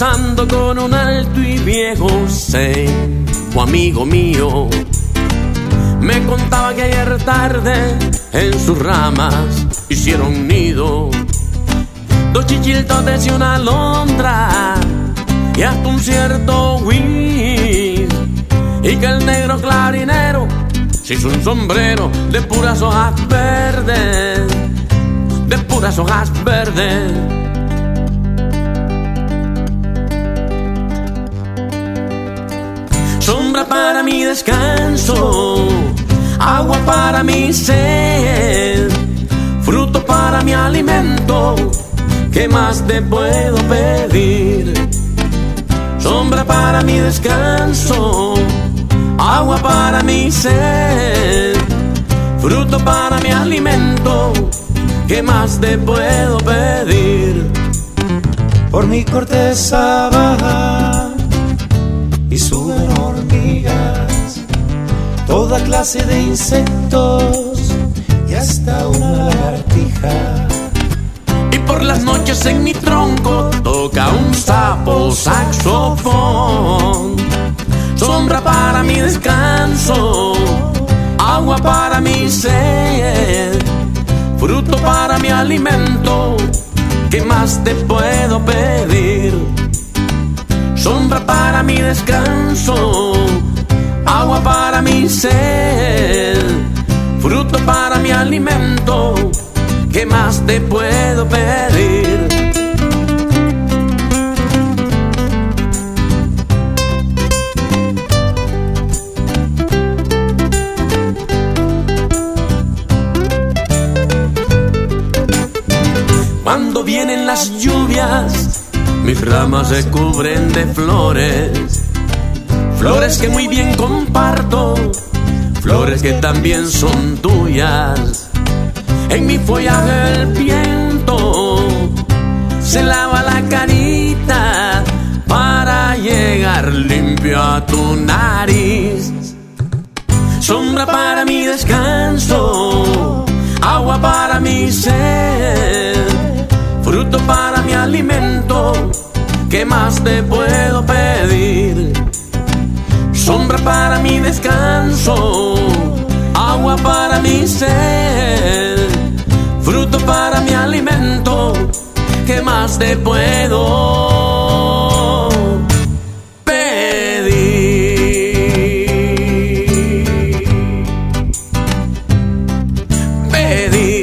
conversando con un alto y viejo seco amigo mío. Me contaba que ayer tarde en sus ramas hicieron nido dos chichiltotes y una alondra y hasta un cierto whis, y que el negro clarinero se hizo un sombrero de puras hojas verdes, de puras hojas verdes. Sombra para mi descanso, agua para mi sed, fruto para mi alimento, ¿qué más te puedo pedir? Sombra para mi descanso, agua para mi sed, fruto para mi alimento, ¿qué más te puedo pedir? Por mi corteza baja y suben hormigas, toda clase de insectos y hasta una lagartija. Y por las noches en mi tronco toca un sapo saxofón. Sombra para mi descanso, agua para mi sed, fruto para mi alimento, ¿qué más te puedo pedir? Sombra para mi descanso, agua para mi sed, fruto para mi alimento, ¿qué más te puedo pedir? Cuando vienen las lluvias, mis ramas se cubren de flores, flores que muy bien comparto, flores que también son tuyas. En mi follaje el viento se lava la carita para llegar limpio a tu nariz. Sombra para mi descanso, agua para mi sed, fruto para mi alimento, ¿qué más te puedo pedir? Sombra para mi descanso, agua para mi sed, fruto para mi alimento, ¿qué más te puedo pedir?